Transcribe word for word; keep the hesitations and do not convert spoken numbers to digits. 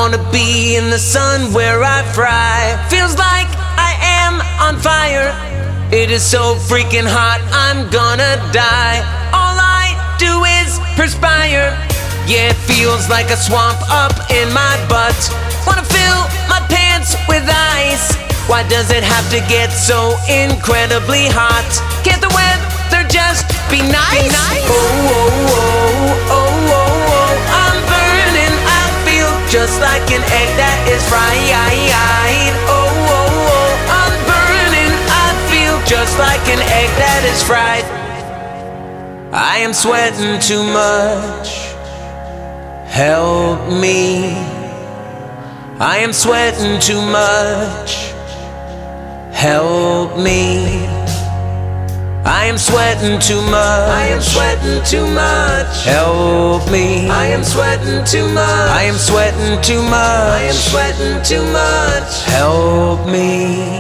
wanna be in the sun where I fry. Feels like I am on fire. It is so freaking hot, I'm gonna die. All I do is perspire. Yeah, it feels like a swamp up in my butt. Wanna fill my pants with ice. Why does it have to get so incredibly hot? Can't the weather just be nice? Be nice? Oh, oh, oh, oh, oh, oh, I'm burning. I feel just like an egg that is fried. Oh, oh, oh, I'm burning. I feel just like an egg that is fried. I am sweating too much. Help me. I am sweating too much. Help me. I am sweating too much. I am sweating too much. Help me. I am sweating too much. I am sweating too much. I am sweating too much. Help me.